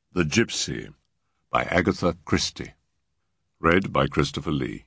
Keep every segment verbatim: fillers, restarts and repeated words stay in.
The Gypsy by Agatha Christie. Read by Christopher Lee.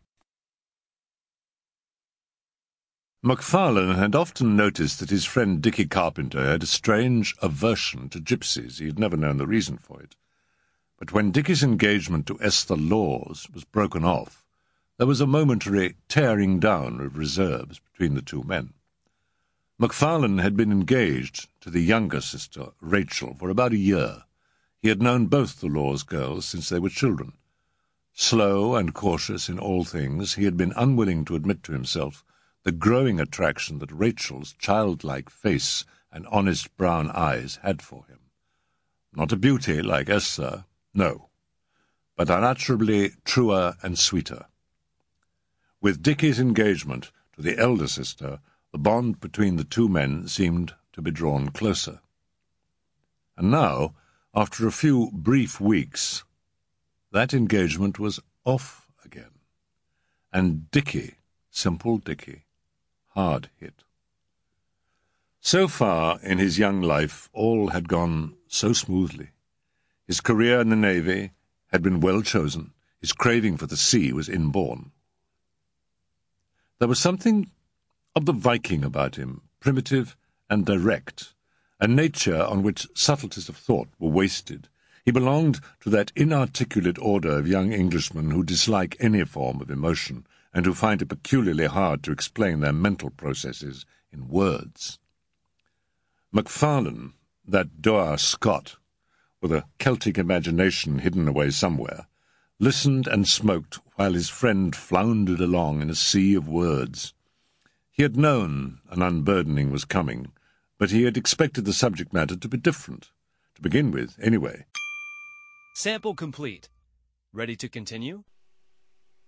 Macfarlane had often noticed that his friend Dickie Carpenter had a strange aversion to gypsies. He had never known the reason for it. But when Dickie's engagement to Esther Laws was broken off, there was a momentary tearing down of reserves between the two men. Macfarlane had been engaged to the younger sister, Rachel, for about a year. He had known both the Laws girls since they were children. Slow and cautious in all things, he had been unwilling to admit to himself the growing attraction that Rachel's childlike face and honest brown eyes had for him. Not a beauty like Esther, no, but unutterably truer and sweeter. With Dickie's engagement to the elder sister, the bond between the two men seemed to be drawn closer. And now, after a few brief weeks, that engagement was off again, and Dickie, simple Dickie, hard hit. So far in his young life all had gone so smoothly. His career in the Navy had been well chosen. His craving for the sea was inborn. There was something of the Viking about him, primitive and direct, a nature on which subtleties of thought were wasted. He belonged to that inarticulate order of young Englishmen who dislike any form of emotion, and who find it peculiarly hard to explain their mental processes in words. Macfarlane, that dour Scot, with a Celtic imagination hidden away somewhere, listened and smoked while his friend floundered along in a sea of words. He had known an unburdening was coming, but he had expected the subject matter to be different, to begin with, anyway. Sample complete. Ready to continue?